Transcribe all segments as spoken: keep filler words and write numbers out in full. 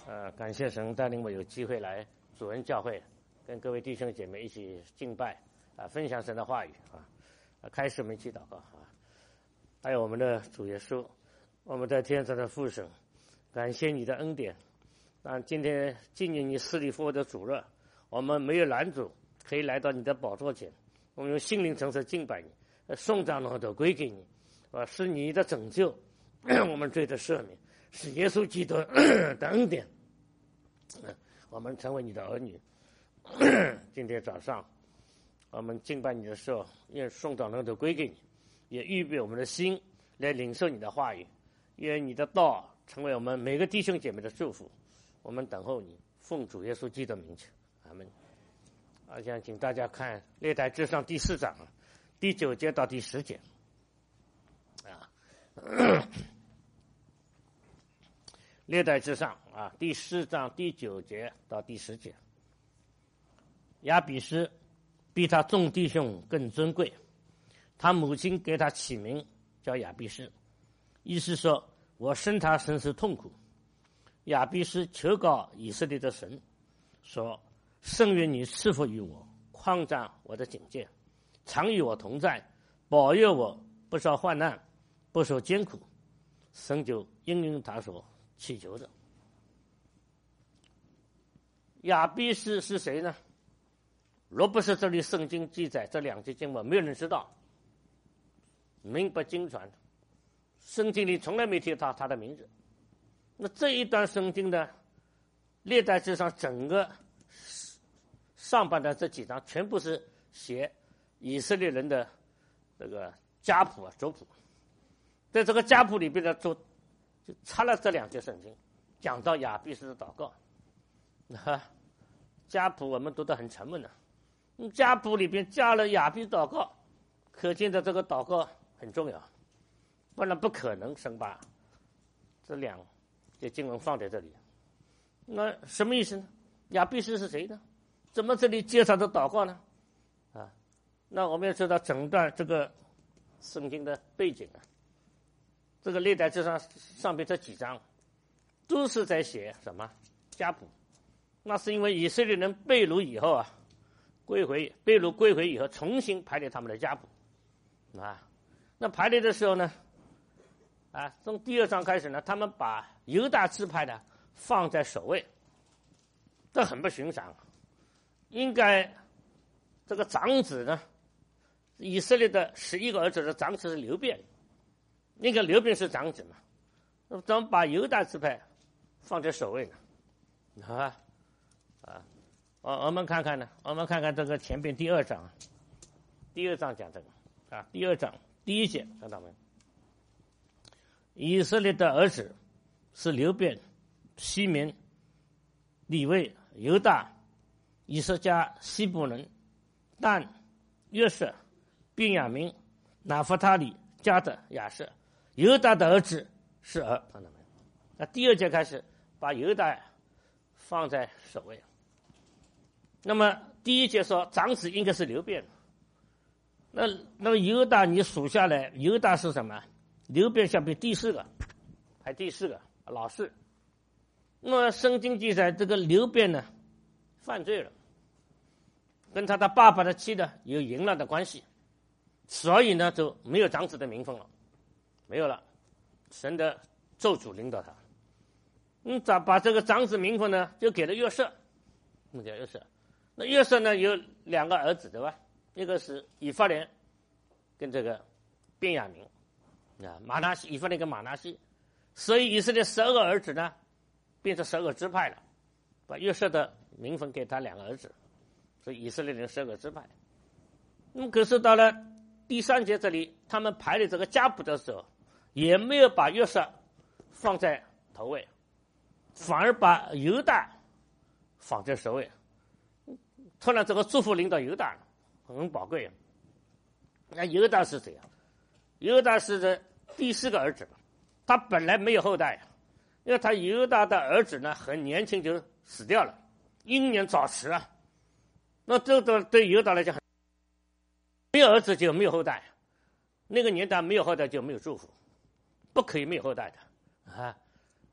呃，感谢神带领我有机会来主恩教会，跟各位弟兄姐妹一起敬拜啊，分享神的话语啊。啊开始我们一起祷告啊。还有我们的主耶稣，我们在天上的父神，感谢你的恩典。让今天纪念你死里复活的主日，我们没有拦阻，可以来到你的宝座前，我们用心灵诚实敬拜你，颂赞荣耀都归给你，啊，是你的拯救，我们罪的赦免，是耶稣基督的恩典。我们成为你的儿女。今天早上我们敬拜你的时候，愿颂赞荣耀都归给你，也预备我们的心来领受你的话语，愿你的道成为我们每个弟兄姐妹的祝福。我们等候你，奉主耶稣基督的名求，阿们。我想请大家看列台之上第四章第九节到第十节啊。列台之上啊，第四章第九节到第十节。亚比斯比他众弟兄更尊贵，他母亲给他起名叫亚比斯，意思说我生他深受痛苦。亚比斯求告以色列的神，说圣愿你赐福于我，扩展我的警戒，常与我同在，保佑我不受患难，不受艰苦。神就应允他所祈求的。亚比斯是谁呢？若不是这里圣经记载这两节经文，没有人知道，名不经传，圣经里从来没提到他的名字。那这一段圣经的列代志上，整个上半段这几章全部是写以色列人的这个家谱啊、族谱，在这个家谱里边呢，就就插了这两节圣经，讲到亚比斯的祷告。啊，家谱我们读得很沉闷的，家谱里边加了亚比斯祷告，可见的这个祷告很重要，不然不可能生把这两节经文放在这里。那什么意思呢？亚比斯是谁呢？怎么这里介绍的祷告呢？啊，那我们要知道整段这个圣经的背景啊，这个历代志上上边这几章都是在写什么家谱。那是因为以色列人被掳以后啊，归回被掳归回以后，重新排列他们的家谱啊。那排列的时候呢，啊，从第二章开始呢，他们把犹大支派呢放在首位，这很不寻常。应该这个长子呢，以色列的十一个儿子的长子是流便，那个流便是长子嘛，那怎么把犹大支派放在首位呢？啊啊，我我们看看呢，我们看看这个前边第二章，第二章讲这个啊，第二章第一节看到没？以色列的儿子是流便、西缅、利未、犹大、以色加、西布伦、但、约瑟、便雅明、拿弗他利、迦得、亚瑟。犹大的儿子是儿，看到没有？那第二节开始把犹大放在首位。那么第一节说长子应该是流便，那那么犹大你数下来，犹大是什么？流便下面第四个，排第四个老四。那么圣经记载这个流便呢犯罪了，跟他的爸爸的妻呢有淫乱的关系，所以呢就没有长子的名分了，没有了，神的咒诅领导他。嗯，咋把这个长子名分呢就给了约瑟，那叫约瑟。那约瑟呢有两个儿子对吧？一个是以法莲跟这个便雅明啊，马拿西，以法莲跟马拿西，所以以色列十二个儿子呢变成十二个支派了，把约瑟的名分给他两个儿子，所以以色列人十二个支派。那么可是到了第三节这里，他们排列这个家谱的时候，也没有把约瑟放在头位，反而把犹大放在首位。突然这个祝福领导犹大很宝贵。那犹大是谁啊？犹大是这第四个儿子，他本来没有后代，因为他犹大的儿子呢很年轻就死掉了，英年早逝啊。那这个对犹大来讲很，没有儿子就没有后代，那个年代没有后代就没有祝福，不可以没有后代的啊啊！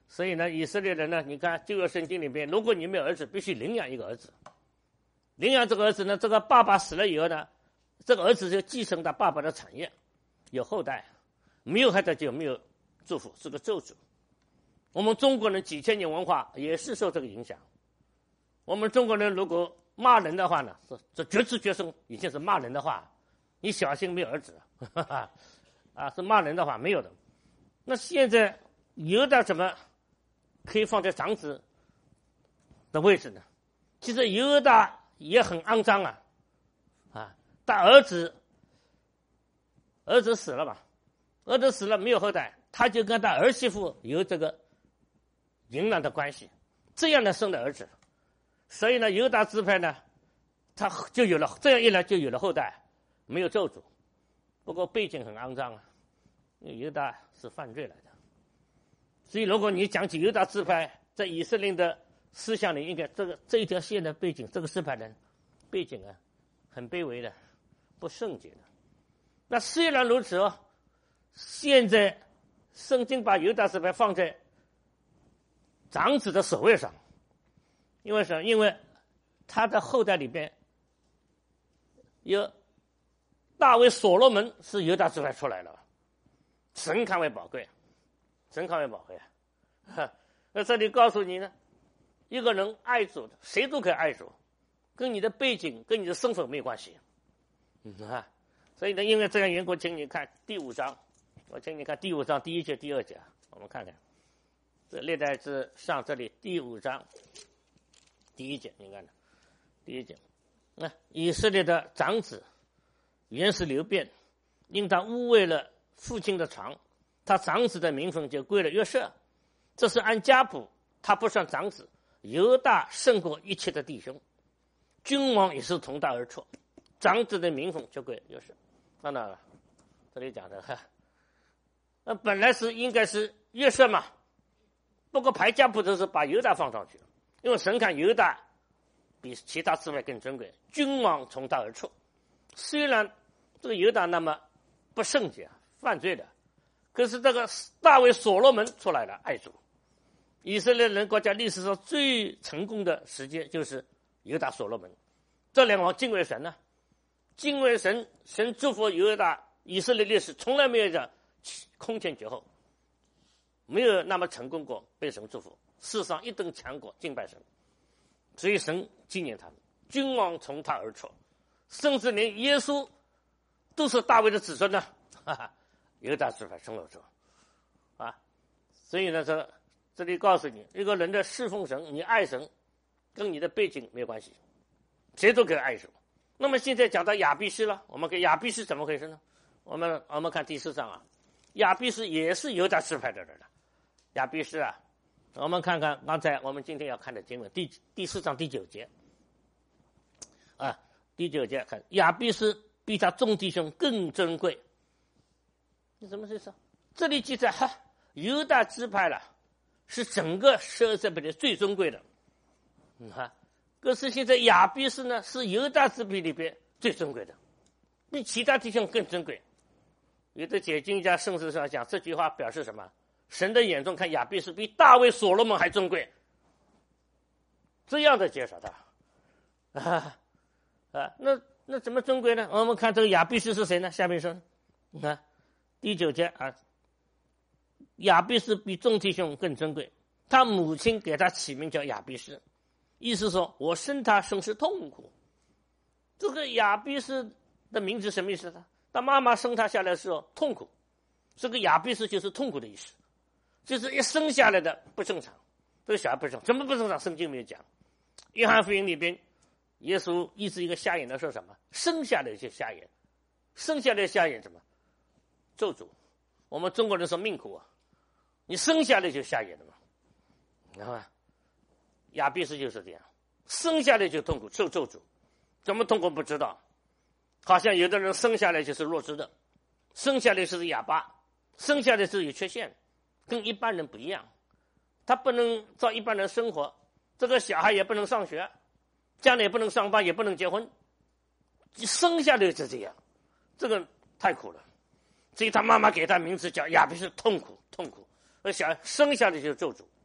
所以呢，以色列人呢，你看旧约圣经里边，如果你没有儿子，必须领养一个儿子。领养这个儿子呢，这个爸爸死了以后呢，这个儿子就继承他爸爸的产业，有后代。没有后代就没有祝福，是个咒诅。我们中国人几千年文化也是受这个影响。我们中国人如果骂人的话呢，这这绝子绝孙已经是骂人的话，你小心没有儿子哈哈啊，是骂人的话没有的。那现在犹大怎么可以放在长子的位置呢？其实犹大也很肮脏啊，啊，但儿子儿子死了吧，儿子死了没有后代，他就跟他儿媳妇有这个淫乱的关系，这样的生的儿子，所以呢，犹大支派呢，他就有了这样一来就有了后代，没有咒诅。不过背景很肮脏啊，因为犹大是犯罪来的，所以如果你讲起犹大支派在以色列的思想里，应该这个这一条线的背景，这个支派的背景啊，很卑微的，不圣洁的。那虽然如此哦，现在圣经把犹大支派放在长子的首位上，因为什么？因为他的后代里边有大卫所罗门是犹大支派出来的，神看为宝贵，神看为宝贵啊！那这里告诉你呢，一个人爱主的，谁都可以爱主，跟你的背景、跟你的身份没有关系。嗯啊，所以呢，因为这样缘故，请你看第五章，我请你看第五章第一节、第二节，我们看看这历代志上这里第五章第一节，你看第一节，那、啊、以色列的长子原是流便，因他污秽了父亲的床，他长子的名分就归了约瑟。这是按家谱，他不算长子。犹大胜过一切的弟兄，君王也是同他而出，长子的名分就归约瑟。看到了，这里讲的哈，那本来是应该是约瑟嘛，不过排家谱的时候把犹大放上去了，因为神看犹大比其他支派更尊贵，君王从他而出。虽然这个犹大那么不圣洁、犯罪的，可是这个大卫所罗门出来了，爱主。以色列人国家历史上最成功的时间就是犹大所罗门，这两王敬畏神呢、啊，敬畏神，神祝福犹大，以色列历史从来没有这空前绝后，没有那么成功过，被神祝福，世上一等强国敬拜神，所以神纪念他们，君王从他而出，甚至连耶稣都是大卫的子孙呢，哈哈，犹大支派生了出啊，所以呢，这这里告诉你，一个人的侍奉神，你爱神，跟你的背景没有关系，谁都可以爱神。那么现在讲到亚比斯了，我们看亚比斯怎么回事呢？我们我们看第四章啊，亚比斯也是犹大支派的人了。亚比斯啊，我们看看刚才我们今天要看的经文，第第四章第九节啊，第九节看亚比斯比他众弟兄更珍贵。你什么意思？这里记载哈，犹大支派了。是整个十二支派里最尊贵的，你看，可是现在亚比斯呢是犹大支派里边最尊贵的，比其他弟兄更尊贵。有的解经家甚至上讲这句话表示什么？神的眼中看亚比斯比大卫所罗门还尊贵，这样的介绍他啊啊，那那怎么尊贵呢？我们看这个亚比斯是谁呢？下面说，你看第九节啊。亚比斯比众弟兄更珍贵，他母亲给他起名叫亚比斯，意思说我生他生是痛苦。这个亚比斯的名字什么意思呢？他妈妈生他下来的时候痛苦，这个亚比斯就是痛苦的意思，就是一生下来的不正常，这个小孩不正常，怎么不正常？圣经没有讲。约翰福音里边，耶稣医治一个瞎眼的说什么？生下来就瞎眼，生下来瞎眼什么？咒诅。我们中国人说命苦啊。你生下来就瞎眼的嘛，你看吧，亚比斯就是这样，生下来就痛苦，受咒诅，怎么痛苦不知道，好像有的人生下来就是弱智的，生下来是哑巴，生下来是有缺陷，跟一般人不一样，他不能照一般人生活，这个小孩也不能上学，将来也不能上班，也不能结婚，生下来就这样，这个太苦了，所以他妈妈给他名字叫亚比斯，痛苦痛苦。而小孩生下来就咒诅，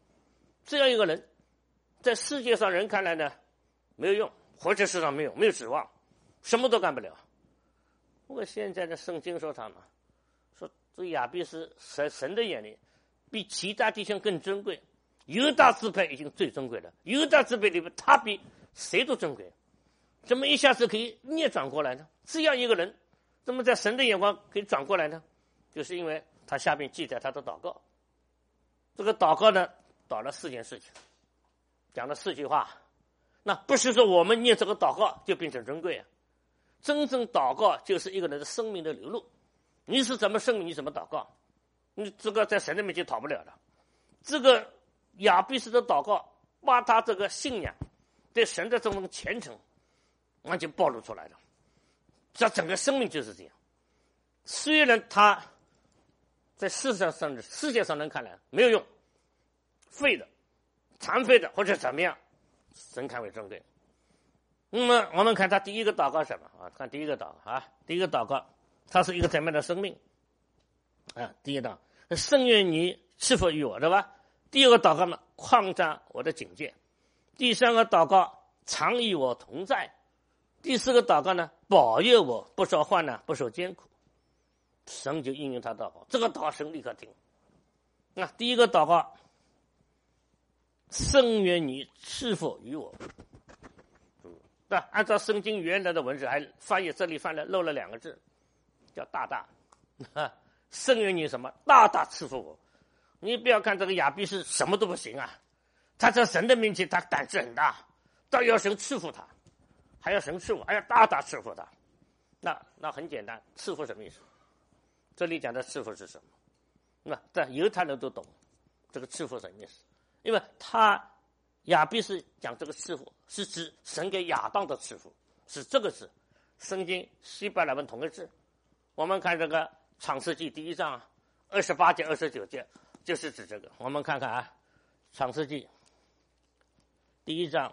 这样一个人，在世界上人看来呢，没有用，活在世上没有没有指望，什么都干不了。不过现在的圣经说他嘛，说这亚比斯在神的眼里比其他弟兄更珍贵，犹大支派已经最珍贵了，犹大支派里面他比谁都珍贵，怎么一下子可以逆转过来呢？这样一个人怎么在神的眼光可以转过来呢？就是因为他下面记载他的祷告。这个祷告呢，祷了四件事情，讲了四句话。那不是说我们念这个祷告就变成珍贵啊，真正祷告就是一个人的生命的流露。你是怎么生命，你怎么祷告，你这个在神的面前讨不了的。这个亚比斯的祷告把他这个信仰对神的这种虔诚完全暴露出来了，这整个生命就是这样。虽然他在世上上世界上人看来没有用，废的、残废的或者怎么样，神看为珍贵。那么我们看他第一个祷告什么啊？看第一个祷告啊，第一个祷告，他是一个怎么样的生命啊？第一祷，圣愿你赐福于我，对吧？第二个祷告呢，扩张我的警戒；第三个祷告，常与我同在；第四个祷告呢，保佑我不受患难，不受艰苦。神就应允他祷告，这个祷告神立刻听。那第一个祷告，圣愿你赐福于我。那按照圣经原来的文字，还翻译这里翻了漏了两个字，叫大大。圣愿你什么？大大赐福我。你不要看这个亚比斯什么都不行啊，他在神的面前他胆子很大，倒要神赐福他，还要神赐福，还要大大赐福他。那那很简单，赐福什么意思？这里讲的赐福是什么？那这犹太人都懂这个赐福什么意思，因为他亚比斯讲这个赐福是指神给亚当的赐福，是这个字。圣经希伯来文同个字。我们看这个创世纪第一章二十八节二十九节就是指这个。我们看看啊，创世纪第一章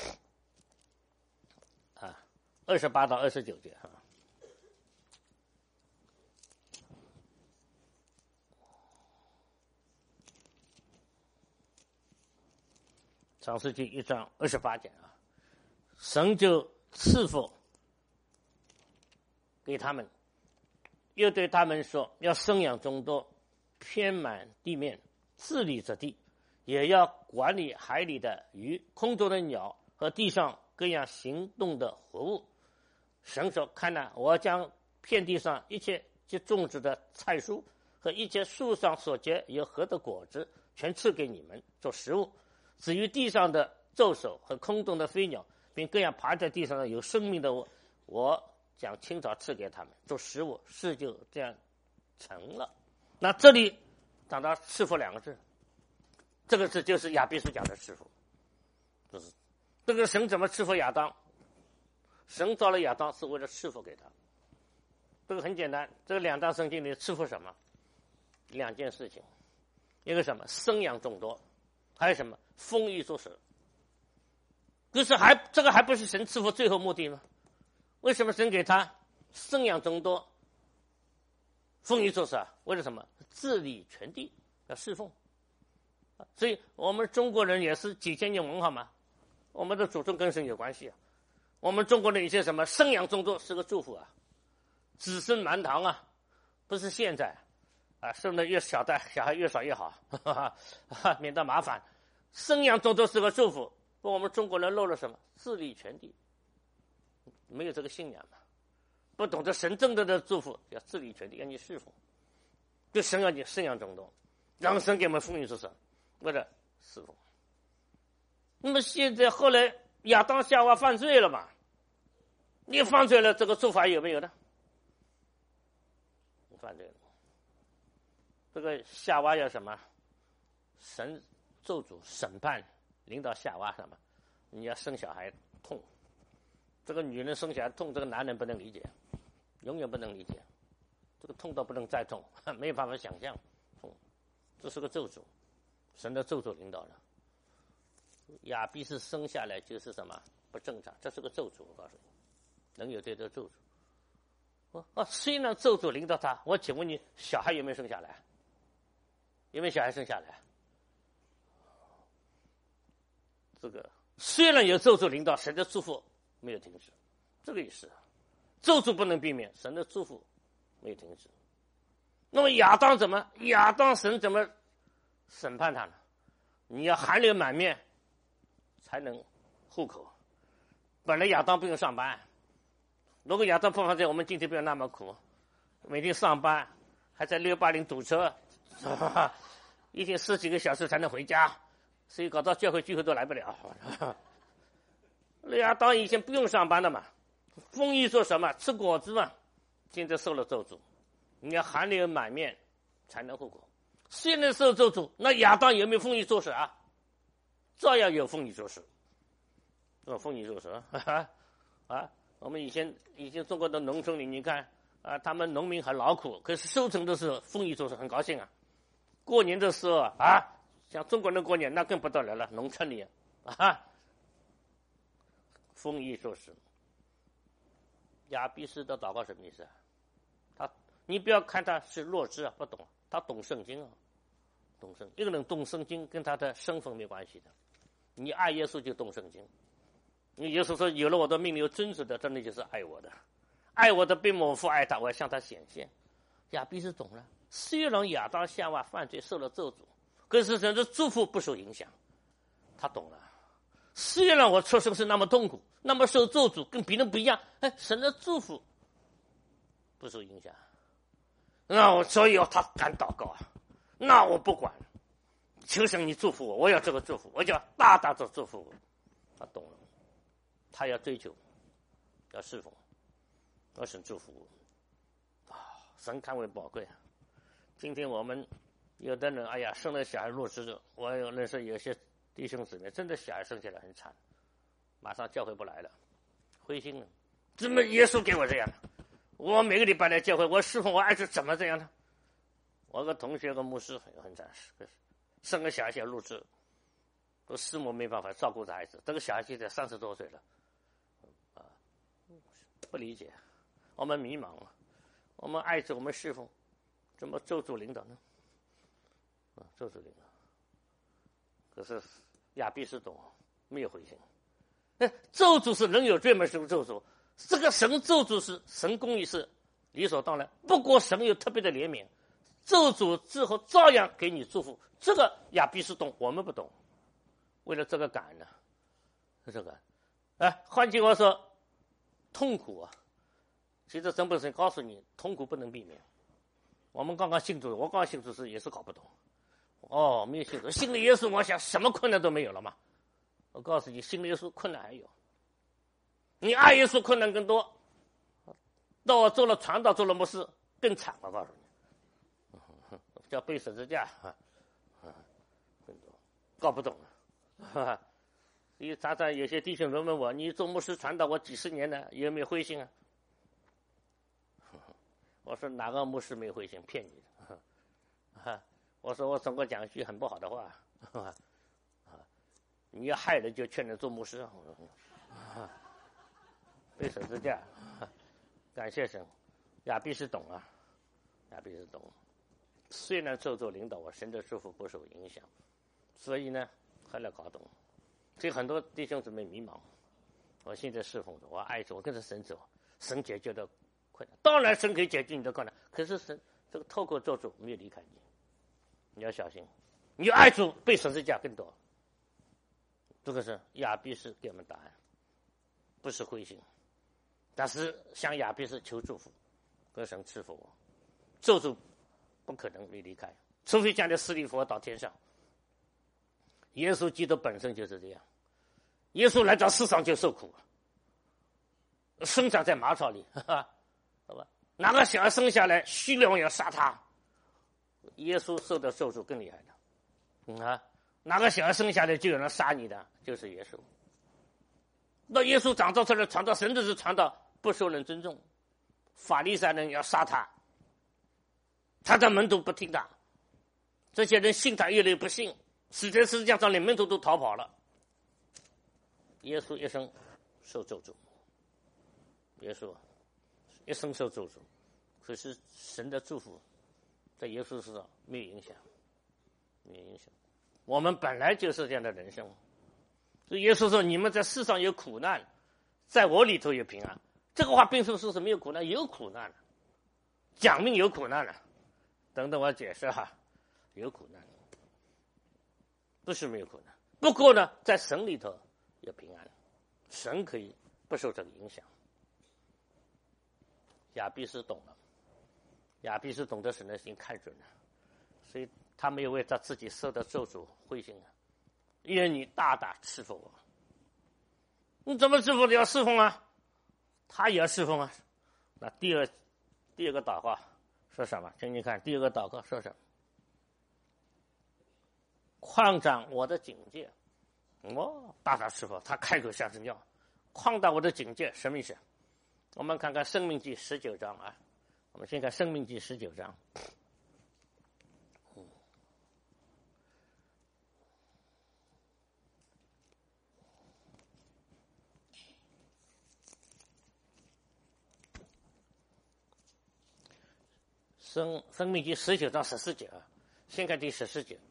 啊二十八到二十九节啊。创世纪一章二十八节啊，神就赐福给他们，又对他们说，要生养众多，遍满地面，治理这地，也要管理海里的鱼、空中的鸟和地上各样行动的活物。神说，看哪，我将遍地上一切结种子的菜蔬和一切树上所结有核的果子，全赐给你们做食物。至于地上的走兽和空中的飞鸟，并各样爬在地上的有生命的，我我将清早赐给他们做食物。事就这样成了。那这里讲到赐福两个字，这个字就是亚比斯讲的赐福。就是这个神怎么赐福亚当？神造了亚当是为了赐福给他。这个很简单，这个两章圣经里赐福什么？两件事情，一个什么？生养众多，还有什么？丰裕足食。就是还这个还不是神赐福最后目的吗？为什么神给他生养众多，丰裕足食啊？为了什么？治理全地，要侍奉。所以我们中国人也是几千年文化嘛，我们的祖宗跟神有关系啊。我们中国的一些什么生养众多是个祝福啊，子孙满堂啊，不是现在啊，生的越小的小孩越少越好，哈哈，免得麻烦。生养众多是个祝福，我们中国人漏了什么？治理全地，没有这个信仰嘛，不懂得神正的祝福，要治理全地，要你侍奉，就神要你生养众多，让神给我们丰裕足食，为了侍奉。那么现在后来亚当夏娃犯罪了嘛？你犯罪了，这个做法有没有呢？犯罪了，这个夏娃要什么？神咒诅审判领导夏娃什么？你要生小孩痛，这个女人生小孩痛，这个男人不能理解，永远不能理解，这个痛到不能再痛，没办法想象痛，这是个咒诅，神的咒诅领导了。亚比斯生下来就是什么不正常，这是个咒诅，我告诉你，能有这个咒诅。哦哦，虽然咒诅领导他，我请问你，小孩有没有生下来？有没有小孩生下来？ 这个虽然有咒诅领导，神的祝福没有停止，这个意思。咒诅不能避免，神的祝福没有停止。那么亚当怎么？亚当神怎么审判他呢？你要汗流满面才能糊口。本来亚当不用上班，如果亚当不犯罪，我们今天不要那么苦，每天上班还在六八零堵车，一天十几个小时才能回家，所以搞到教会聚会都来不了。亚当以前不用上班的嘛，丰衣做什么？吃果子嘛。现在受了咒诅，你要汗流满面才能糊口。虽然受咒诅，那亚当有没有丰衣足食啊？照样有丰衣足食。这丰衣足食啊啊！我们以前以前中国的农村里，你看啊，他们农民很劳苦，可是收成都是丰衣足食，很高兴啊。过年的时候啊，像中国人过年那更不得了了，农村里啊，丰衣足食。亚比斯的祷告什么意思啊？他，你不要看他是弱智啊，不懂，他懂圣经啊，懂圣。一个人懂圣经跟他的身份没关系的，你爱耶稣就懂圣经。你耶稣说有了我的命令有遵守的，真的就是爱我的，爱我的比我父爱他，我要向他显现。亚比斯懂了，虽然亚当夏娃犯罪受了咒诅，可是神的祝福不受影响，他懂了。虽然我出生是那么痛苦，那么受咒诅，跟别人不一样，哎，神的祝福不受影响。那我所以他敢祷告啊，那我不管，求神你祝福我，我要这个祝福，我就要大大的祝福我。他懂了，他要追求，要侍奉，要神祝福我啊，神看为宝贵啊。今天我们有的人，哎呀，生了小孩弱智的，我有认识有些弟兄姊妹，真的小孩生下来很惨，马上教会不来了，灰心了。怎么耶稣给我这样的？我每个礼拜来教会，我侍奉我爱子怎么这样呢？我个同学个牧师很惨，生个小孩小弱智，都师母没办法照顾着孩子，这个小孩现在三十多岁了，啊，不理解，我们迷茫了，我们爱子，我们侍奉，怎么咒诅领导呢？啊，咒诅领导。可是亚比斯懂，没有回心。哎，咒诅是人有罪嘛，是咒诅。这个神咒诅是神公义是理所当然，不过神有特别的怜悯，咒诅之后照样给你祝福。这个亚比斯懂，我们不懂。为了这个感呢，这个，哎，换句话说，痛苦啊，其实神本身告诉你，痛苦不能避免。我们刚刚信主，我刚刚信主时也是搞不懂。哦，没有信主，信了耶稣，我想什么困难都没有了嘛。我告诉你，信了耶稣困难还有，你爱耶稣困难更多。到我做了传道，做了牧师更惨，我告诉你，叫背十字架，更多搞不懂了。所以常常有些弟兄人问我，你做牧师传道我几十年了，有没有灰心啊？我说哪个牧师没有灰心？骗你的。我说我总共讲一句很不好的话，啊，你要害人就劝人做牧师，啊，背十字架，感谢神，亚比斯懂啊，亚比斯懂，虽然咒诅领导我，神的祝福不受影响，所以呢，后来搞懂，所以很多弟兄姊妹迷茫，我现在侍奉着，我爱主，我跟着神走，神解决的困难，当然神可以解决你的困难，可是神这个透过咒诅没有离开你。你要小心，你爱主被十字架更多。这个是亚比斯给我们答案，不是灰心，但是向亚比斯求祝福，跟神赐福我，咒诅不可能没离开，除非将来死里复活到天上。耶稣基督本身就是这样，耶稣来到世上就受苦，生长在马槽里，哈哈，好吧？哪个小孩生下来，虚荣要杀他？耶稣受的咒诅更厉害的，嗯啊，哪个小孩生下来就有人杀你的，就是耶稣。那耶稣长大出来传道，神的是传道不受人尊重，法利赛人要杀他，他的门徒不听他，这些人信他越来越不信，死在十字架上，连门徒都逃跑了。耶稣一生受咒诅，耶稣一生受咒诅，可是神的祝福在耶稣身上没有影响，没有影响。我们本来就是这样的人生， 所以耶稣说：“你们在世上有苦难，在我里头有平安。”这个话并不是说是没有苦难，有苦难了，讲明有苦难了。等等，我解释哈，有苦难，不是没有苦难。不过呢，在神里头有平安，神可以不受这个影响。亚比斯懂了，亚比斯懂得神的心看准了，所以他没有为他自己受的咒诅灰心啊。因为你大大侍奉我，你怎么侍奉？你要侍奉啊，他也要侍奉啊。那第二第二个祷告说什么？请你看第二个祷告说什么？扩展我的警戒。哦，大大侍奉，他开口像是尿，扩大我的警戒，什么意思？我们看看《申命记》十九章啊，我们先看《申命记》十九章。嗯，申申命记十九章十四节啊，先看第十四节。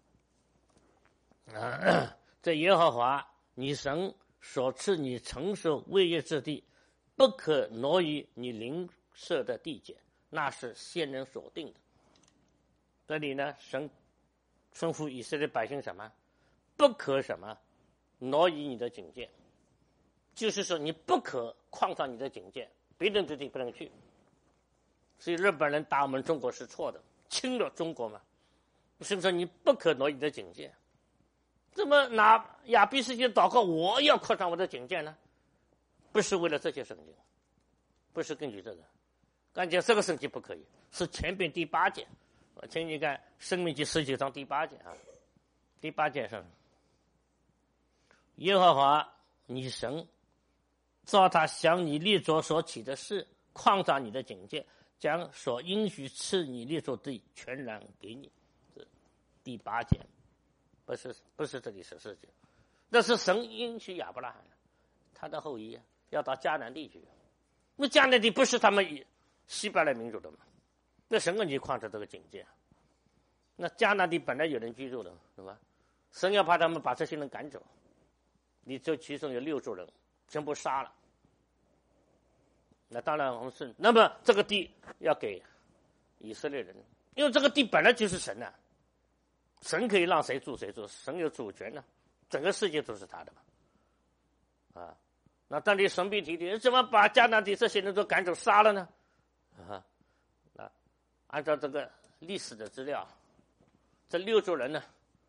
啊，在耶和华你神所赐你承受为业之地，不可挪于你邻舍的地界，那是先人所定的。这里呢，神吩咐以色列百姓什么？不可什么挪移你的境界，就是说你不可扩张你的境界，别人之地不能去。所以日本人打我们中国是错的，侵了中国嘛，是不是？你不可挪移你的境界。怎么拿亚比斯经祷告我要扩张我的境界呢？不是为了这些圣经，不是根据这个，感觉这个圣经不可以，是前边第八节。我请你看《申命记》十九章第八节啊，第八节上，耶和华你神照他向你立作所起的事，扩张你的境界，将所应许赐你立作地全然给你。这第八节。不是不是这里十四节，那是神应许亚伯拉罕，他的后裔要到迦南地去。那迦南地不是他们希伯来民族的吗？那神给你扩张这个境界。那迦南地本来有人居住的，是吧？神要怕他们把这些人赶走，你这其中有六族人全部杀了。那当然我们是，那么这个地要给以色列人，因为这个地本来就是神的、啊。神可以让谁住谁住，神有主权呢、啊，整个世界都是他的嘛。啊，那当你神秘体体，怎么把迦南地这些人都赶走杀了呢？啊，那按照这个历史的资料，这六族人呢，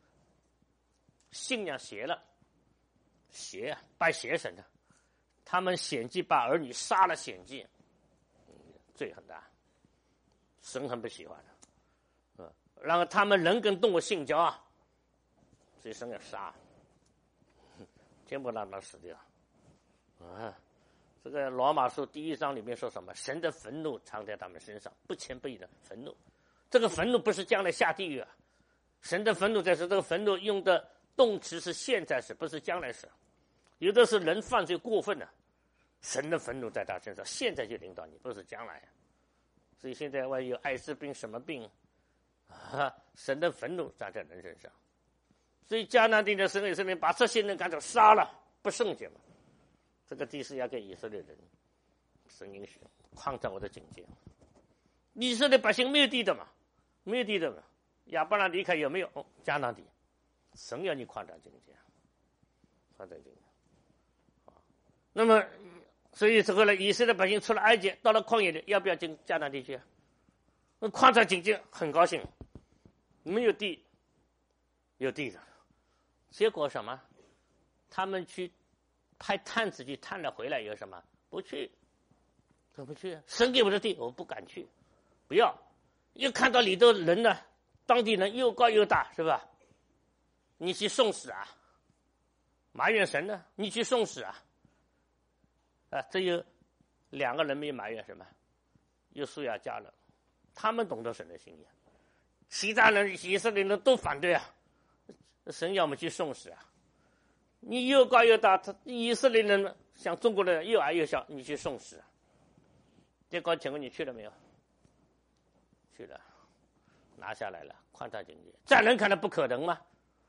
信仰邪了，邪啊，拜邪神的，他们显祭把儿女杀了显祭，嗯，罪很大，神很不喜欢的。然后他们人跟动物性交啊，所以神要杀，全部让他死掉。啊，这个罗马书第一章里面说什么？神的愤怒藏在他们身上，不谦卑的愤怒。这个愤怒不是将来下地狱啊，神的愤怒在说这个愤怒用的动词是现在时，不是将来时。有的是人犯罪过分了、啊，神的愤怒在他身上，现在就领导你，不是将来、啊。所以现在万一有艾滋病什么病？啊！神的愤怒站在人身上，所以迦南地的神以色列把这些人赶走杀了，不圣洁嘛。这个地是要给以色列人，神允许扩张我的境界。以色列百姓没有地的嘛，没有地的嘛。亚伯拉离开有没有？哦，迦南地，神要你扩张境界，扩张境界。啊，那么所以这个呢，以色列百姓出了埃及，到了旷野里，要不要进迦南地去啊？那扩张境界很高兴，没有地，有地的，结果什么？他们去派探子去探了回来，有什么？不去，怎么不去？神给我的地，我不敢去，不要。一看到里头人呢，当地人又高又大，是吧？你去送死啊？埋怨神呢？你去送死啊？啊，这有两个人没埋怨什么？有苏亚家人。他们懂得神的心意，其他人以色列人都反对啊！神要么去送死啊！你又高又大，他以色列人像中国人又矮又小，你去送死啊！结果请问你去了没有？去了，拿下来了，扩大境界。在人看来不可能吗？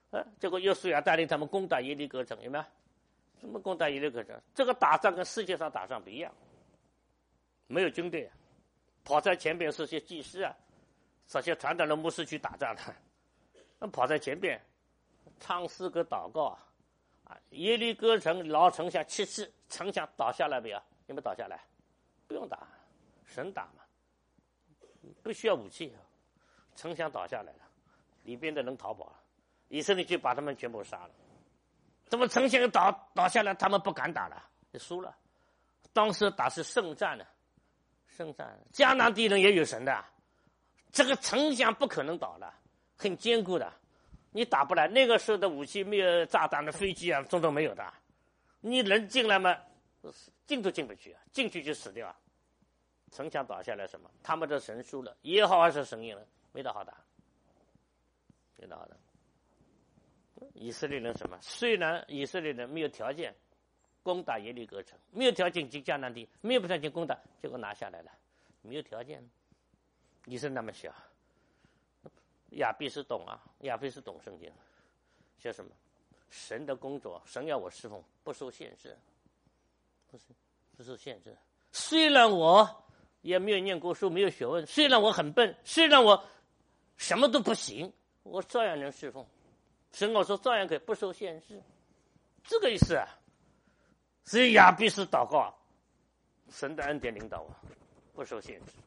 啊，结果约书亚带领他们攻打耶利哥城，有没有？什么攻打耶利哥城？这个打仗跟世界上打仗不一样，没有军队，跑在前边是些祭司啊，这些传统的牧师去打仗的，那跑在前边，唱诗歌祷告啊，耶利哥城老城墙七次，城墙倒下来没有？有没有倒下来？不用打，神打嘛，不需要武器，城墙倒下来了，里边的人逃跑了，以色列就把他们全部杀了。怎么城墙倒倒下来，他们不敢打了，就输了。当时打是胜战呢，胜战。迦南地人也有神的，这个城墙不可能倒的，很坚固的，你打不来。那个时候的武器没有炸弹的飞机啊，种种没有的，你人进来嘛，进都进不去，进去就死掉。城墙倒下来什么？他们的神输了，耶和华是神赢了，没得好打，没得好打。以色列人什么？虽然以色列人没有条件攻打耶利哥城，没有条件进迦南地，没有条件攻打，结果拿下来了，没有条件。以色列那么小，亚比是懂啊，亚比是懂圣经，说什么？神的工作，神要我侍奉，不受限制，不是不受限制。虽然我也没有念过书，没有学问，虽然我很笨，虽然我什么都不行，我照样能侍奉。神我说照样可以不受限制，这个意思啊。所以亚比斯祷告，神的恩典领导我，不受限制，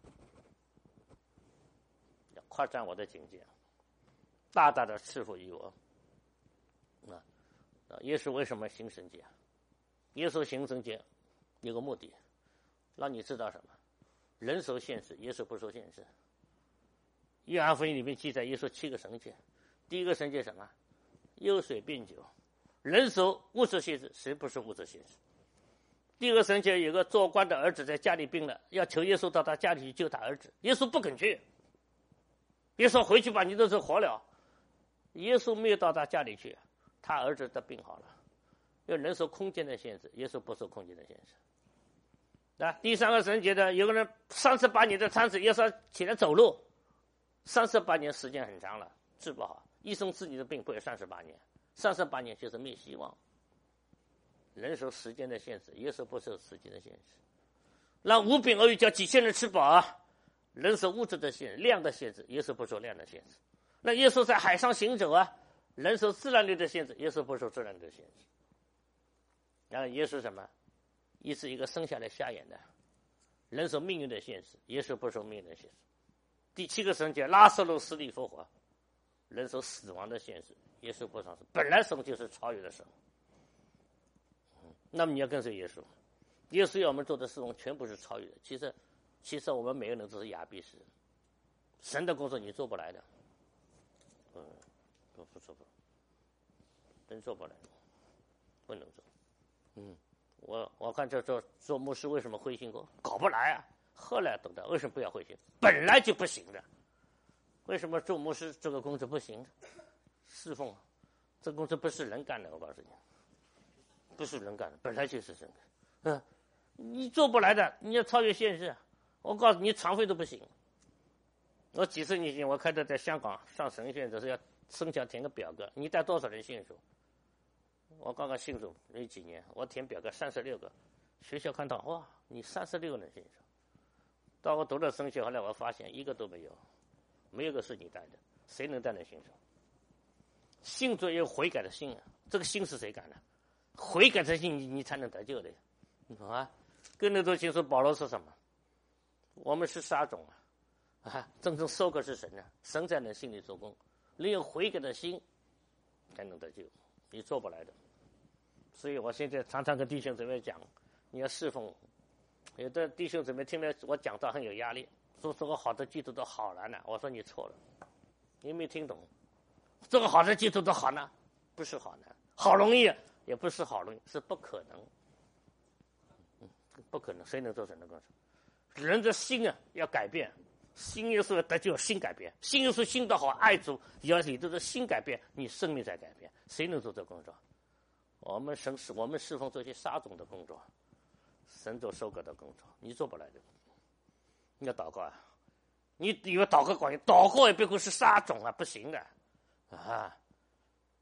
要扩展我的境界，大大的赐福于我。啊，耶稣为什么行神迹？耶稣行神迹有个目的，让你知道什么？人受限制，耶稣不受限制。约翰福音里面记载耶稣七个神迹，第一个神迹什么？有水变酒，人受物质限制，谁不是物质限制？第二个神迹，有个做官的儿子在家里病了，要求耶稣到他家里去救他儿子，耶稣不肯去，耶稣回去把你的儿活了，耶稣没有到他家里去，他儿子的病好了。因为人受空间的限制，耶稣不受空间的限制。啊，第三个神迹呢，有个人三十八年的瘫子，耶稣起来走路，三十八年时间很长了，治不好。医生治你的病不会三十八年，三十八年就是没希望。人受时间的限制，耶稣不受时间的限制。让五饼二鱼叫几千人吃饱啊，人受物质的限制，量的限制，耶稣不受量的限制。那耶稣在海上行走啊，人受自然力的限制，耶稣不受自然力的限制。然后耶稣什么？医治一个生下来瞎眼的，人受命运的限制，耶稣不受命运的限制。第七个神迹，拉撒路死里复活，人受死亡的限制，耶稣不受。本来神就是超越的神。那么你要跟随耶稣，耶稣要我们做的事情全部是超越的。其实，其实我们每个人都是亚比斯，神的工作你做不来的，嗯，不不做不，真做不来，不能做。嗯，我我看这做做牧师为什么灰心过？搞不来啊！后来懂得为什么不要灰心，本来就不行的。为什么做牧师这个工作不行？侍奉，这工作不是人干的，我告诉你。不是人干的，本来就是人干。嗯，你做不来的，你要超越现实。我告诉你，常费都不行。我几十年前，我看到在香港上神仙的时候要申请填个表格，你带多少人信主？我刚刚信主没几年，我填表格三十六个，学校看到哇，你三十六个人信主。到我读了神学，后来我发现一个都没有，没有个是你带的，谁能带人信主？信主有悔改的心啊，这个心是谁干的？悔改的心，你你才能得救的，你懂啊？跟那都清楚，保罗说什么？我们是撒种啊，啊，真正收割是神啊，神在人心里做工，你有悔改的心才能得救，你做不来的。所以我现在常常跟弟兄姊妹讲，你要侍奉。有的弟兄姊妹听了我讲道很有压力，说这个好的基督徒好难呐。我说你错了，你没听懂，这个好的基督徒好难，不是好难，好容易。也不是好容易，是不可能，嗯，不可能，谁能做神的工作？人的心啊要改变，心耶稣要得救，心改变，心耶稣心的好，爱主，要你都是心改变，你生命在改变，谁能做这工作？我们神是我们侍奉这些撒种的工作，神做收割的工作，你做不来的。你要祷告啊，你以为祷告管用？祷告也不过是撒种啊，不行的啊。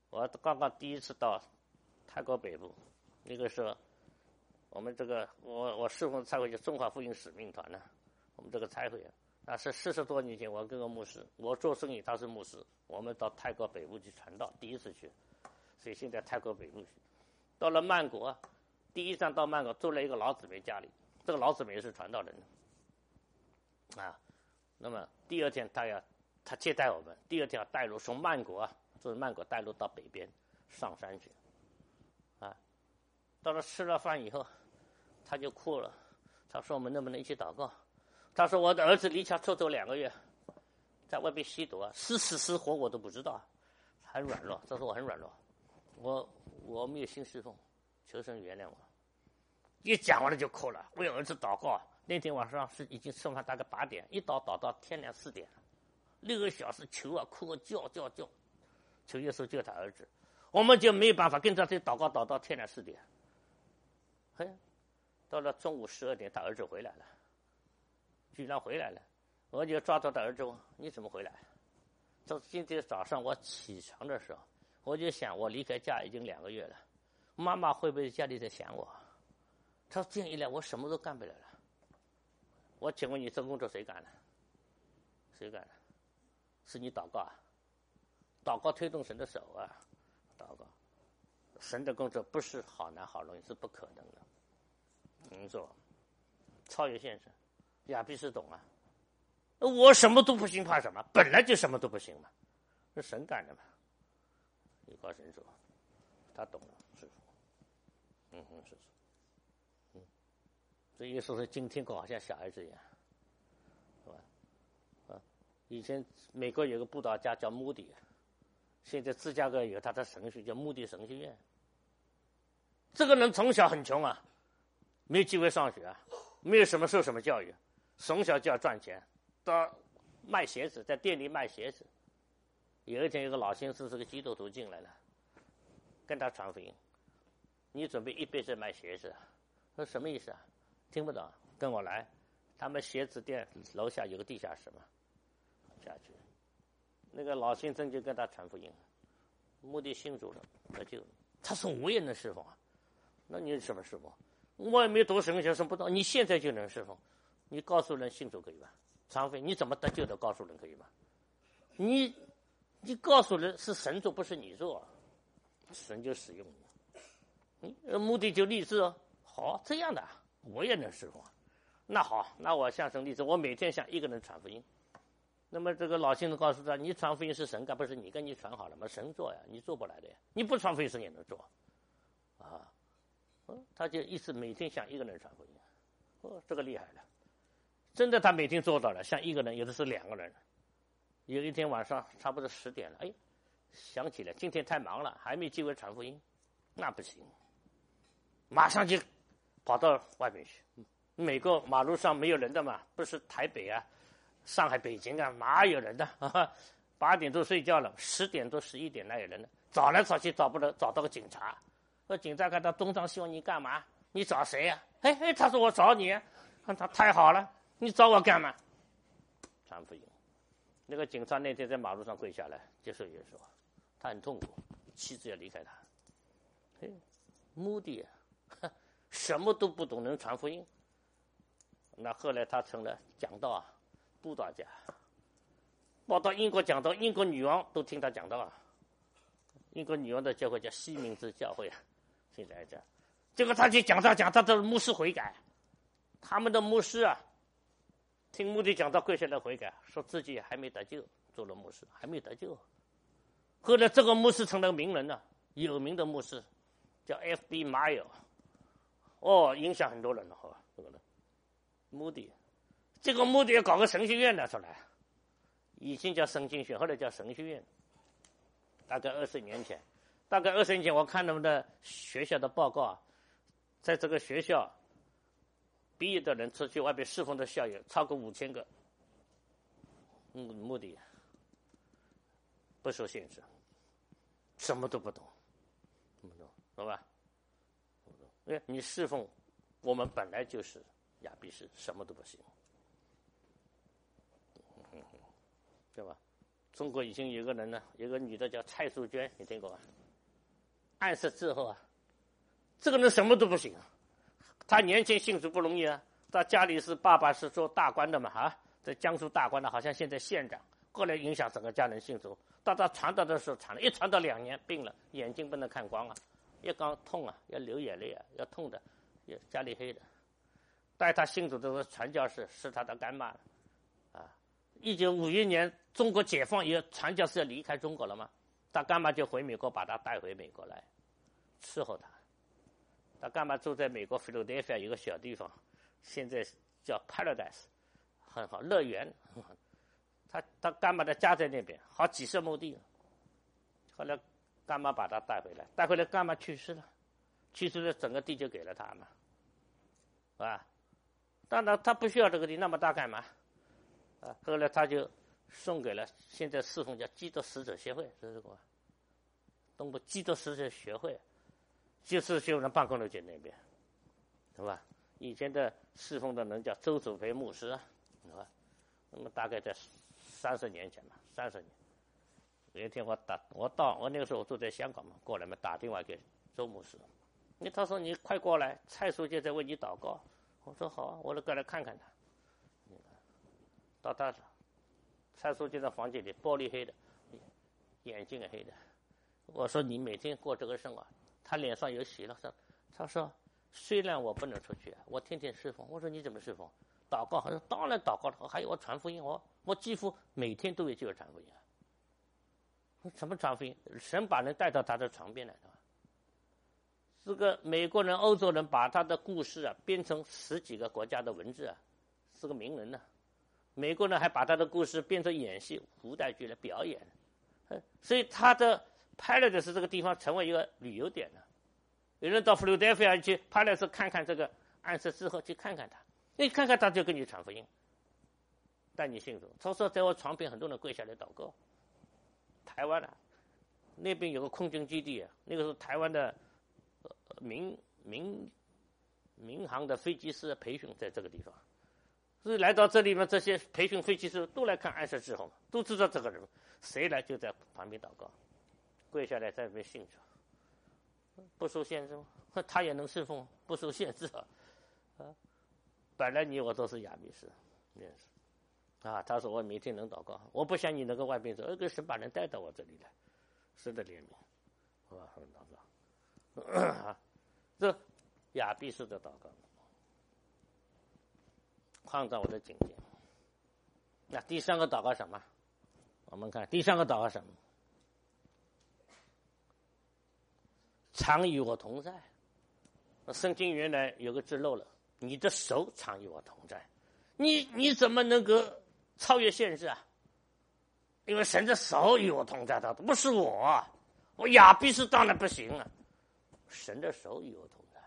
我刚刚第一次到泰国北部，那个时候我们这个我我侍奉差会叫中华福音使命团呢，我们这个差会啊，那是四十多年前我跟个牧师，我做生意他是牧师，我们到泰国北部去传道，第一次去，所以现在泰国北部去，到了曼谷啊，第一站到曼谷住了一个老姊妹家里，这个老姊妹也是传道人啊，那么第二天他要他接待我们，第二天要带路从曼谷啊，从曼谷带路到北边上山去，啊，到了吃了饭以后，他就哭了，他说我们能不能一起祷告？他说我的儿子离家出走两个月，在外边吸毒啊，是死是活我都不知道，很软弱。他说我很软弱，我我没有心侍奉，求神原谅我。一讲完了就哭了，为儿子祷告。那天晚上是已经吃饭大概八点，一祷祷到天亮四点，六个小时求啊哭啊叫叫叫，求耶稣救他儿子。我们就没有办法跟着这祷告祷到天亮四点。嘿，到了中午十二点，他儿子回来了，居然回来了，我就抓住他儿子问：“你怎么回来？”这今天早上我起床的时候，我就想，我离开家已经两个月了，妈妈会不会家里在想我？他说这样一来，我什么都干不了了。我请问你，这工作谁干的？谁干的？是你祷告啊？祷告推动神的手啊！祷告，神的工作不是好难好容易，是不可能的。工作超越现实，亚比斯懂啊。我什么都不行，怕什么？本来就什么都不行嘛，是神干的嘛。你告神说，他懂了，师傅。嗯哼，师傅。嗯，这耶稣是今天好像小孩子一样，是吧？啊，以前美国有个布道家叫穆迪，现在芝加哥有他的神学叫穆迪神学院。这个人从小很穷啊，没有机会上学啊，没有什么受什么教育，从小就要赚钱。到卖鞋子，在店里卖鞋子。有一天，有个老先生是个基督徒进来了，跟他传福音。你准备一辈子卖鞋子啊？说什么意思啊？听不懂，跟我来。他们鞋子店楼下有个地下室嘛，下去。那个老先生就跟他传福音，目的信主了，他就他说我也能侍奉啊。那你什么侍奉？我也没读神学，什么不懂。你现在就能侍奉，你告诉人信主可以吧？常飞，你怎么得救的？告诉人可以吗？你，你告诉人是神做，不是你做，神就使用你。嗯，目的就立志哦。好，这样的我也能侍奉。那好，那我向神立志，我每天向一个人传福音。那么这个老先生告诉他，你传福音是神干，不是你跟你传好了吗？神做呀，你做不来的呀。你不传福音神也能做，啊，嗯，他就一直每天向一个人传福音。哦，这个厉害了。真的，他每天做到了，像一个人，有的是两个人。有一天晚上差不多十点了，哎，想起来今天太忙了，还没机会传福音，那不行，马上就跑到外面去。每个马路上没有人的嘛，不是台北啊、上海、北京啊，哪有人的？八点多睡觉了，十点多、十一点哪有人呢？找来找去找不到，找到个警察。说警察看他东张西望，你干嘛？你找谁呀、啊？哎哎，他说我找你、啊，他太好了。你找我干嘛？传福音。那个警察那天在马路上跪下来接受耶稣，他很痛苦，妻子要离开他。嘿，目的啊，什么都不懂，能传福音。那后来他成了讲道啊，布道家，跑到英国讲道，英国女王都听他讲道啊。英国女王的教会叫西敏寺教会啊，现在讲，结果他去讲道讲，他的牧师悔改，他们的牧师啊。听目的讲到跪下来悔改，说自己还没得救，做了牧师还没得救。后来这个牧师成了名人了，有名的牧师叫 F B 马友，哦，影响很多人了，好吧？这个人，目的，这个目的要搞个神学院拿出来，以前叫神经学，后来叫神学院。大概二十年前，大概二十年前，我看他们的学校的报告，在这个学校。毕业的人出去外边侍奉的校友超过五千个，嗯，目的不受限制，什么都不懂，不懂，懂吧？因为你侍奉，我们本来就是亚比士，什么都不行，对吧？中国以前有个人呢，有个女的叫蔡淑娟，你听过吧？ 暗示之后啊，这个人什么都不行啊。他年轻信主不容易啊，他家里是爸爸是做大官的嘛啊，在江苏大官的，好像现在县长，后来影响整个家人信主。到他传道的时候传了，一传到两年病了，眼睛不能看光啊，一刚痛啊，要流眼泪啊，要痛的，也家里黑的。带他信主的这个传教士是他的干妈啊。一九五一年中国解放以后，传教士要离开中国了嘛，他干妈就回美国把他带回美国来伺候他。他干嘛住在美国菲拉德菲亚有个小地方，现在叫 Paradise， 很好，乐园。他他干妈的家在那边，好几十亩地。后来干妈把他带回来，带回来干妈去世了，去世了整个地就给了他嘛，是吧？当然他不需要这个地那么大干嘛？啊，后来他就送给了现在侍奉叫基督使者协会，是这个东部基督使者学会。就是修人办公楼就那边，是吧？以前的侍奉的人叫周祖培牧师啊，是吧？那么大概在三十年前嘛，三十年。有一天我打我到我那个时候我住在香港嘛，过来嘛打电话给周牧师，你他说你快过来，蔡书记在为你祷告。我说好啊，我就过来看看他。到他蔡书记的房间里，玻璃黑的，眼睛也黑的。我说你每天过这个生活。他脸上有喜了，他说：“虽然我不能出去，我天天侍奉。”我说：“你怎么侍奉？祷告？”他说：“当然祷告了，还有我传福音，我我几乎每天都有机会传福音啊。”什么传福音？神把人带到他的床边来的。这个美国人、欧洲人把他的故事啊编成十几个国家的文字啊，是个名人呢、啊。美国人还把他的故事编成演戏、舞台剧来表演，所以他的。拍了的是这个地方成为一个旅游点了，有人到弗拉德菲亚去拍了是看看这个暗示之后去看看他，一看看他就跟你传福音，带你信主。他说在我床边很多人跪下来祷告。台湾啊，那边有个空军基地啊，那个是台湾的、呃、民民民航的飞机师培训在这个地方，所以来到这里面这些培训飞机师都来看暗示之后，都知道这个人，谁来就在旁边祷告。跪下来在那边信主，不受限制吗？他也能侍奉，不受限制啊！啊，本来你我都是亚密士，认识啊。他说我每天能祷告，我不像你那个外边说，那个神把人带到我这里来，神的怜悯，是吧？祷告啊，这亚密士的祷告，创造我的境界。那第三个祷告什么？我们看第三个祷告什么？常与我同在。圣经原来有个字漏了，你的手常与我同在。你你怎么能够超越限制啊？因为神的手与我同在，他不是我，我亚比斯当然不行啊。神的手与我同在，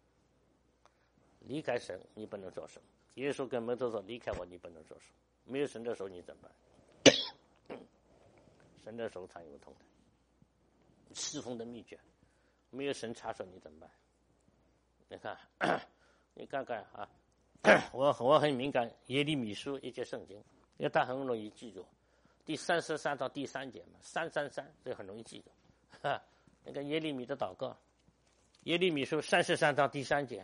离开神你不能做什么。耶稣跟门徒说：“离开我，你不能做什么。没有神的手，你怎么办？”神的手常与我同在，侍奉的秘诀。没有神插手你怎么办？你看，你看看啊，我我很敏感耶利米书一节圣经，因为它很容易记住，第三十三到第三节嘛，三三三，这很容易记住。哈，那个耶利米的祷告，耶利米书三十三到第三节，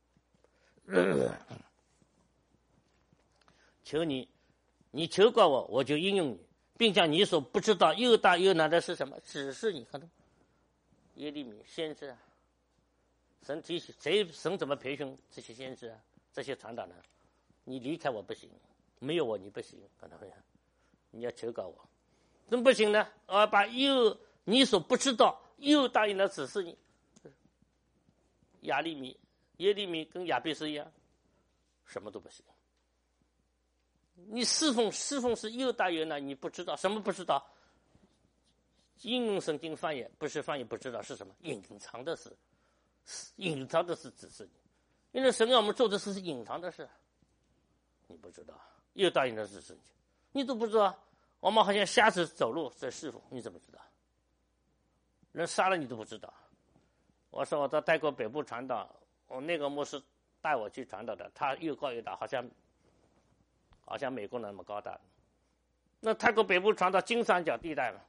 求你，你求过我，我就应用你，并将你所不知道又大又难的是什么指示你，看到。耶利米先知啊，神提醒谁？神怎么培训这些先知啊？这些传道人，你离开我不行，没有我你不行，可能会，你要求告我，怎么不行呢？我要把又你所不知道又答应的指示你。亚利米、耶利米跟亚比斯一样，什么都不行。你侍奉侍奉是又大又难，你不知道什么不知道？应用圣经翻译不是翻译不知道是什么，隐藏的事，隐藏的事指示你，因为神让我们做的事是隐藏的事，你不知道，又答应的指示你，你都不知道。我们好像瞎子走路在侍奉，你怎么知道？人杀了你都不知道。我说我到泰国北部传道，我那个牧师带我去传道的，他又高又大，好像好像美国人那么高大。那泰国北部传道金三角地带嘛。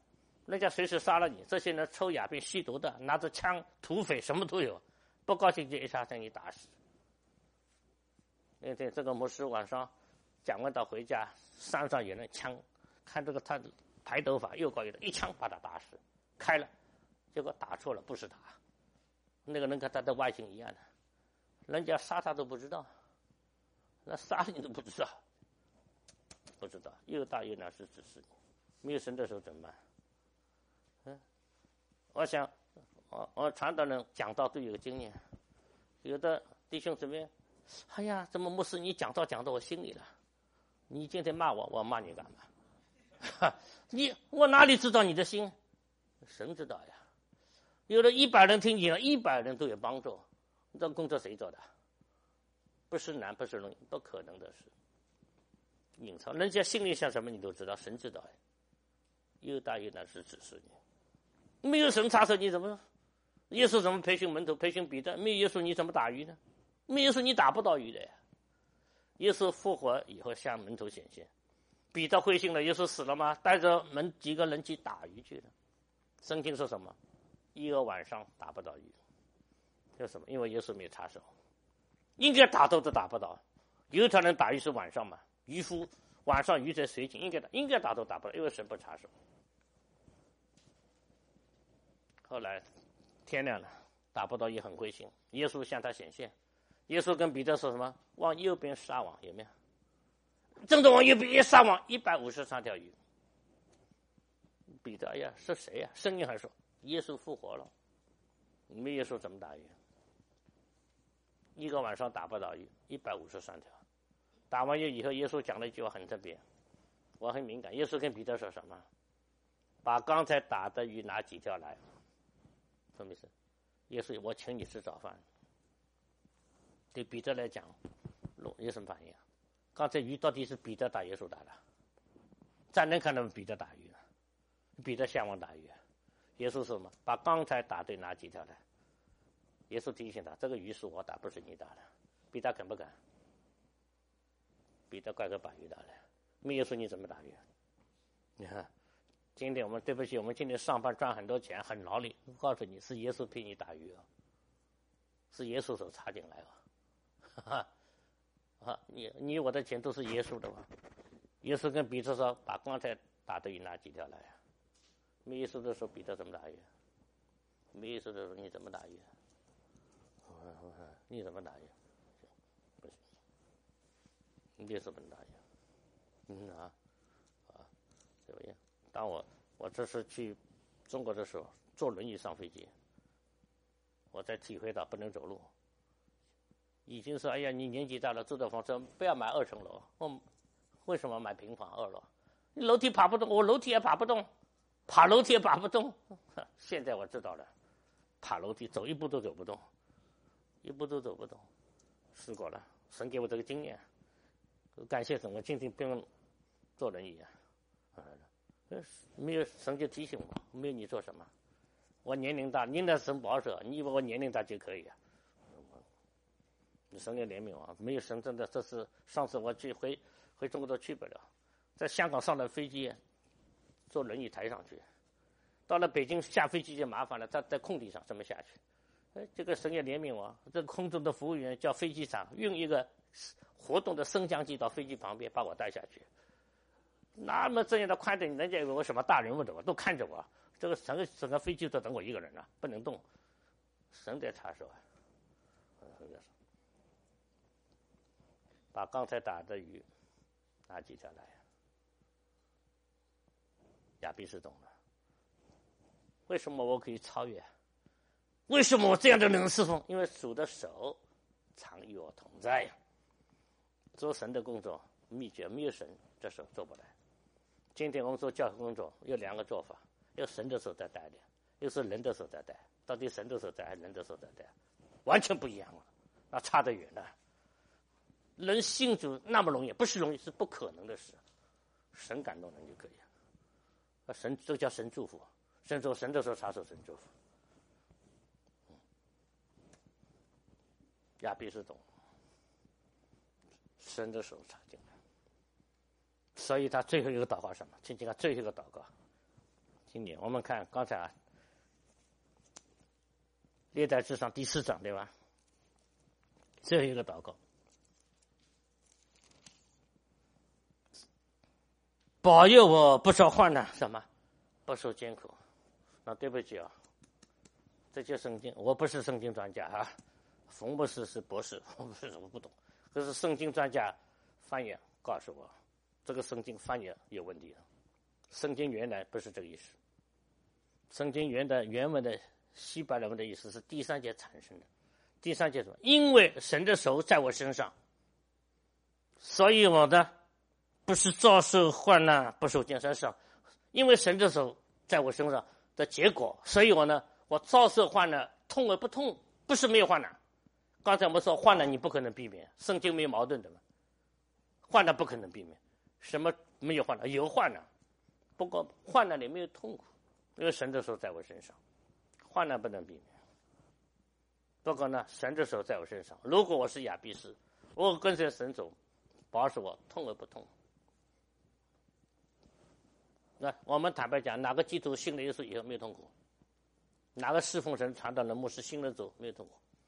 人家随时杀了你。这些人抽鸦片、吸毒的，拿着枪、土匪，什么都有，不高兴就一下将你打死。那天这个牧师晚上讲完到回家，山上有人枪，看这个他抬头发又高又大，一枪把他打死，开了，结果打错了，不是他，那个人跟他的外形一样的，人家杀他都不知道，那杀你都不知道，不知道又大又难是指示你，没有神的时候怎么办？嗯，我想，我我传道人讲道都有个经验，有的弟兄姊妹，哎呀，怎么牧师你讲道讲到我心里了？你今天骂我，我骂你干嘛？你我哪里知道你的心？神知道呀。有的一百人听你了，一百人都有帮助，这工作谁做的？不是难，不是容易，不可能的事。隐藏，人家心里想什么你都知道，神知道呀。又大又难是指示你，没有神插手你怎么？耶稣怎么培训门徒、培训彼得？没有耶稣你怎么打鱼呢？没有耶稣你打不到鱼的呀。耶稣复活以后向门徒显现，彼得灰心了，耶稣死了吗？带着门几个人去打鱼去了。圣经说什么？一个晚上打不到鱼，为什么？因为耶稣没有插手，应该打到都打不到。犹太人打鱼是晚上嘛，渔夫晚上鱼在水井，应该打，应该打都打不到，因为神不插手。后来天亮了，打不到也很灰心。耶稣向他显现，耶稣跟彼得说什么？往右边撒网，有没有？正着往右边一撒网，一百五十三条鱼。彼得，哎呀，是谁呀？声音还说耶稣复活了。没耶稣怎么打鱼？一个晚上打不到鱼，一百五十三条。打完鱼以后，耶稣讲了一句话很特别，我很敏感。耶稣跟彼得说什么？把刚才打的鱼拿几条来。什么意思？耶稣，我请你吃早饭。对彼得来讲，有什么反应啊？刚才鱼到底是彼得打耶稣打的？咱能看到彼得打鱼了，彼得向往打鱼。耶稣说什么？把刚才打的拿几条来。耶稣提醒他，这个鱼是我打，不是你打的。彼得肯不敢？彼得乖乖把鱼打来。没耶稣你怎么打鱼？你看。今天我们对不起，我们今天上班赚很多钱，很劳力。我告诉你，是耶稣陪你打鱼啊，是耶稣手插进来啊，哈哈，啊，你你我的钱都是耶稣的嘛。耶稣跟彼得说：“把刚才打的鱼拿几条来啊？”没耶稣的时候，彼得怎么打鱼？没耶稣的时候，你怎么打鱼？你怎么打鱼？不行，你耶稣怎么打鱼？嗯啊啊，怎么样？当我我这次去中国的时候，坐轮椅上飞机，我才体会到不能走路。已经说，哎呀，你年纪大了，住的房车不要买二层楼。我为什么买平房二楼？你楼梯爬不动，我楼梯也爬不动，爬楼梯也爬不动。现在我知道了，爬楼梯走一步都走不动，一步都走不动。试过了，神给我这个经验，感谢神，我今天不用坐轮椅啊。没有神就提醒我，没有你做什么？我年龄大，您的神保守，你以为我年龄大就可以啊？神也怜悯我，没有神真的，这是上次我去回回中国都去不了，在香港上了飞机，坐轮椅抬上去，到了北京下飞机就麻烦了，在在空地上怎么下去？哎，这个神也怜悯我，这个空中的服务员叫飞机场运一个活动的升降机到飞机旁边把我带下去。那么这样的宽等，人家以为我什么大人物的，我都看着我。这个整个整个飞机都等我一个人了，不能动。神在插手啊！把刚才打的鱼拿几条来？亚比斯懂了。为什么我可以超越？为什么我这样的能侍奉？因为主的手常与我同在呀。做神的工作秘诀，没有神这手做不来。今天我们做教会工作有两个做法，有神的手在带领，又是人的手在带。到底神的手在还是人的手在带？完全不一样了，那差得远了。人信主那么容易，不是容易，是不可能的事。神感动人就可以了。神这叫神祝福，神说神的时候插手，神祝福。亚比斯懂，神的手插进来。所以他最后一个祷告什么？请听他最后一个祷告， 今年我们看刚才啊，历代志上第四章对吧？最后一个祷告，保佑我不受患难，什么不受艰苦。那对不起啊，这就圣经，我不是圣经专家啊，冯博士是博士，我不是我不懂。可是圣经专家翻译告诉我，这个圣经翻译有问题。圣经原来不是这个意思。圣经原的原文的希伯来文的意思是第三节产生的。第三节说，因为神的手在我身上，所以我呢不是遭受患难，不受艰难上，因为神的手在我身上的结果，所以我呢我遭受患难，痛而不痛，不是没有患难。刚才我们说患难你不可能避免，圣经没有矛盾的嘛，患难不可能避免。什么没有患难？有患难，不过患难里没有痛苦，因为神的手在我身上，患难不能避免。不过呢，神的手在我身上。如果我是亚比斯，我跟随神走，保守我痛而不痛。那我们坦白讲，哪个基督信了耶稣以后没有痛苦？哪个侍奉神传道的牧师信了走没有痛苦？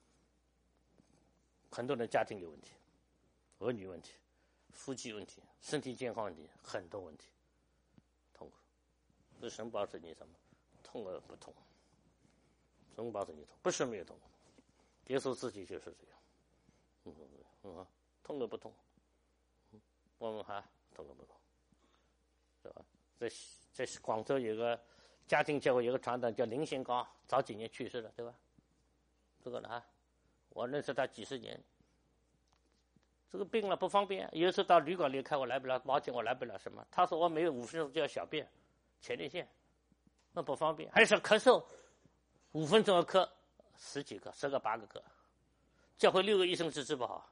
很多人家庭有问题，儿女问题，夫妻问题，身体健康问题，很多问题，痛苦。这神保守你什么？痛而不痛。神保守你痛，不是没有痛苦。耶稣自己就是这样，嗯嗯，痛而不痛，我们还痛而不痛，是吧？在在广州有个家庭教会有个传道叫林贤刚，早几年去世了，对吧？这个呢，我认识他几十年，这个病了不方便，有时候到旅馆里看我来不了，抱歉我来不了什么？他说我没有五分钟就要小便，前列腺，那不方便，还是咳嗽，五分钟要咳。十几个，十个八个个，教会六个医生治治不好。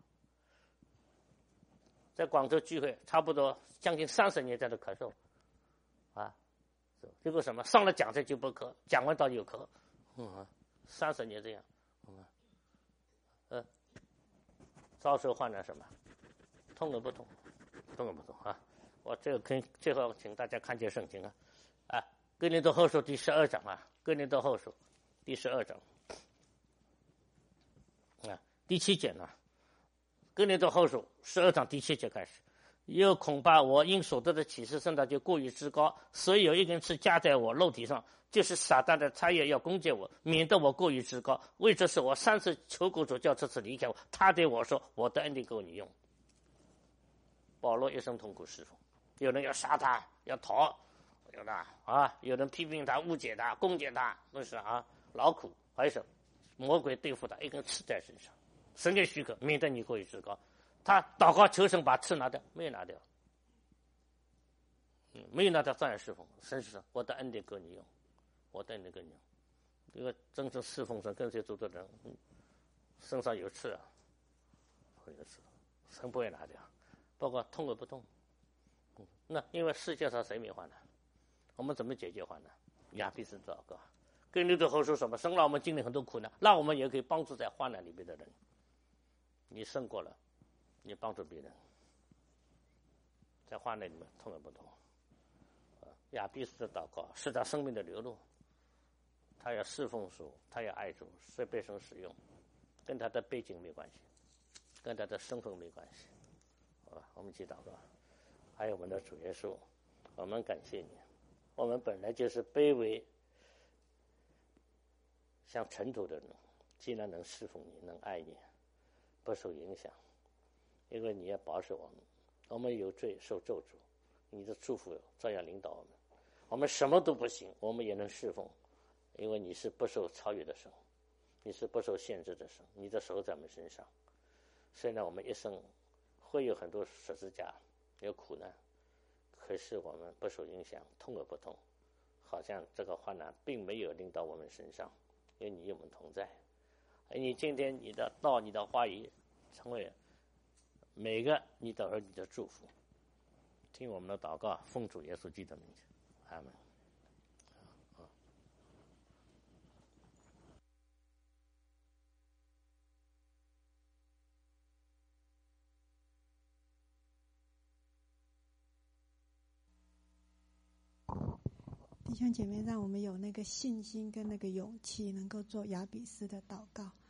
在广州聚会，差不多将近三十年在这咳嗽，啊，结果什么？上了讲台就不咳，讲完道就咳，嗯，三十年这样，嗯，呃，遭受患难什么？痛而不痛，痛而不痛啊！我这个跟最后请大家看见圣经啊，啊，哥林多后书第十二章啊，哥林多后书第十二章。啊，第七节呢，哥林多后书十二章第七节开始，又恐怕我因所得的启示圣道就过于至高，所以有一根刺加在我肉体上，就是撒旦的差役要攻击我，免得我过于至高。为这事我三次求过主叫这次离开我，他对我说：“我的恩典够你用。”保罗一生痛苦侍奉，有人要杀他，要逃，有的啊，有人批评他、误解他、攻击他，那是啊，劳苦，还是魔鬼对付他，一根刺在身上，神给许可，免得你过于至高。他祷告求神把刺拿掉，没有拿掉，嗯，没有拿掉照样侍奉。神说：“我的恩典够你用，我的恩典够你用。”这个真正侍奉神跟随主的人，嗯，身上有刺啊，有刺，神不会拿掉，包括痛而不痛。嗯，那因为世界上谁没患难？我们怎么解决患难？亚比斯祷告。跟你的后说什么？神让我们经历很多苦难，那我们也可以帮助在患难里面的人。你胜过了，你帮助别人，在患难里面痛而不痛。亚比斯的祷告是他生命的流露，他要侍奉主，他要爱主，是被神使用，跟他的背景没关系，跟他的身份没关系。好吧，我们一起祷告。还有我们的主耶稣，我们感谢你，我们本来就是卑微像尘土的人，既然能侍奉你，能爱你，不受影响，因为你要保守我们，我们有罪受咒诅，你的祝福照样领导我们。我们什么都不行，我们也能侍奉，因为你是不受超越的神，你是不受限制的神，你的手在我们身上。虽然我们一生会有很多十字架，有苦难，可是我们不受影响，痛而不痛，好像这个患难并没有临到我们身上，因为你与我们同在。而你今天你的道、你的话语成为每个你的儿女的祝福。听我们的祷告，奉主耶稣基督的名字，阿门。 弟兄兄姐妹，让我们有那个信心跟那个勇气，能够做雅比斯的祷告。